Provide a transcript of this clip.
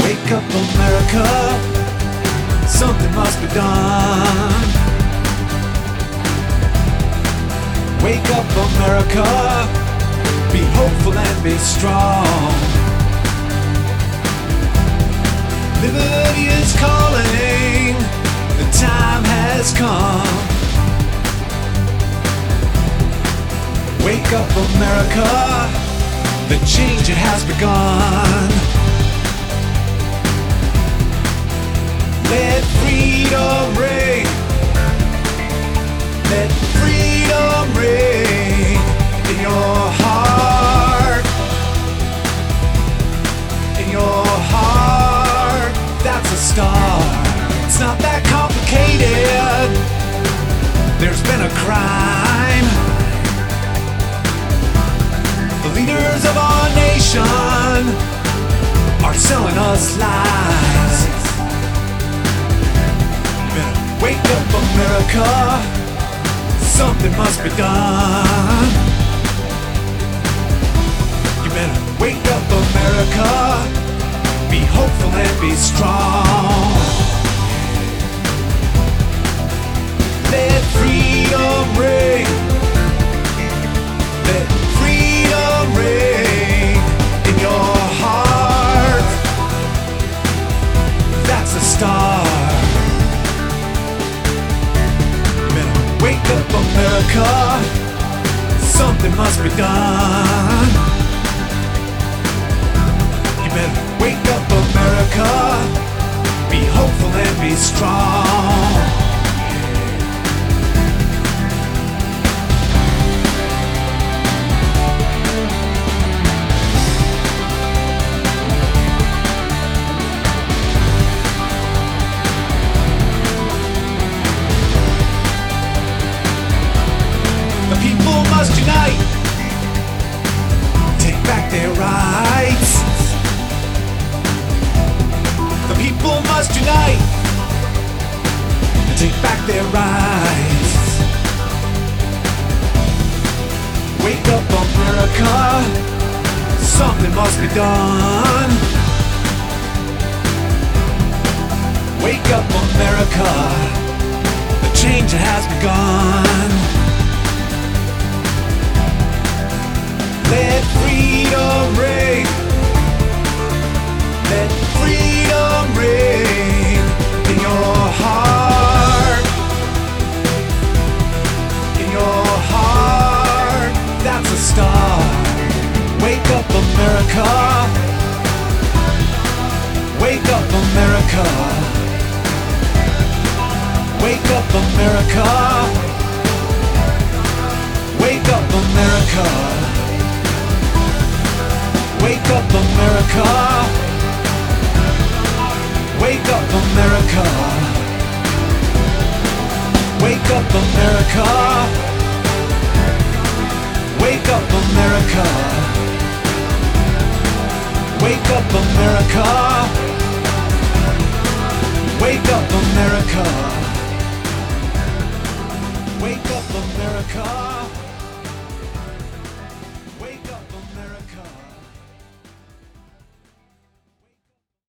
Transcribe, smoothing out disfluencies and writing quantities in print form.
Wake up, America, something must be done. Wake up, America, be hopeful and be strong. Liberty is calling, the time has come. Wake up, America, the change it has begun. Let freedom ring, let freedom ring in your heart, in your heart. That's a start. It's not that complicated. There's been a crime. The leaders of our nation are selling us lies. Wake up, America, something must be done. You better wake up, America, be hopeful and be strong. Let freedom ring, let freedom ring in your heart. That's a start. Wake up, America, something must be done. You better wake up, America, be hopeful and be strong. The people must unite, take back their rights. The people must unite, take back their rights. Wake up, America, something must be done. Wake up, America, the change has begun. Let freedom ring, let freedom ring in your heart, in your heart. That's a start. Wake up, America, wake up, America, wake up, America, wake up, America. Wake up, America, wake up, America, wake up, America, wake up, America, wake up, America, wake up, America, wake up, America.